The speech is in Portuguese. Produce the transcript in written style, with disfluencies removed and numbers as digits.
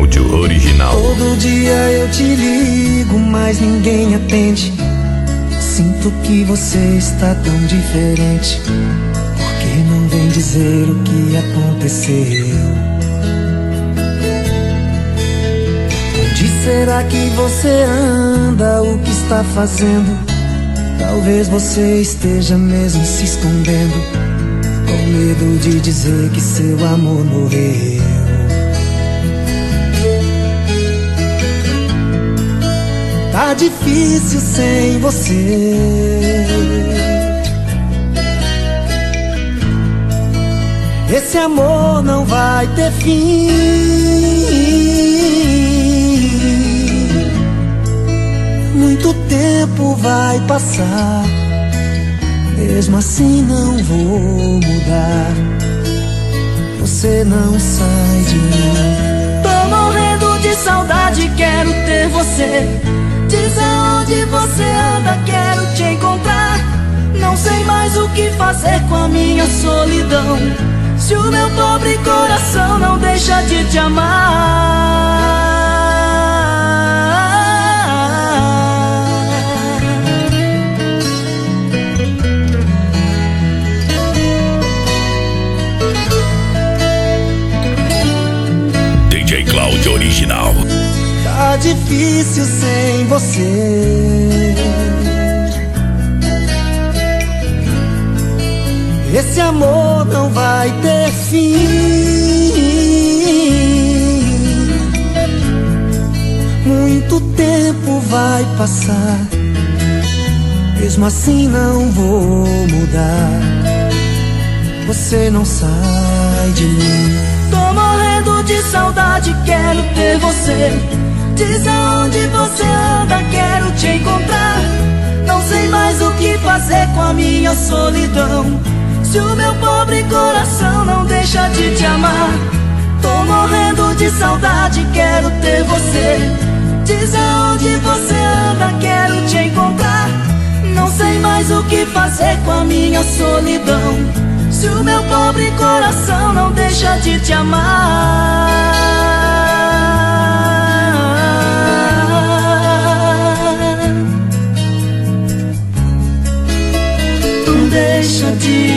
Cláudio Original. Todo dia eu te ligo, mas ninguém atende. Sinto que você está tão diferente. Por que não vem dizer o que aconteceu? Onde será que você anda? O que está fazendo? Talvez você esteja mesmo se escondendo, com medo de dizer que seu amor morreu. Tá difícil sem você. Esse amor não vai ter fim. Muito tempo vai passar, mesmo assim não vou mudar. Você não sai de mim. Tô morrendo de saudade, quero ter você. Diz aonde você anda, quero te encontrar. Não sei mais o que fazer com a minha solidão, se o meu pobre coração não deixa de te amar. DJ Cláudio Original. Tá difícil sem você. Esse amor não vai ter fim. Muito tempo vai passar, mesmo assim não vou mudar. Você não sai de mim. Tô morrendo de saudade, quero ter você. Diz aonde você anda, quero te encontrar. Não sei mais o que fazer com a minha solidão, se o meu pobre coração não deixa de te amar. Tô morrendo de saudade, quero ter você. Diz aonde você anda, quero te encontrar. Não sei mais o que fazer com a minha solidão, se o meu pobre coração não deixa de te amar. Deixa de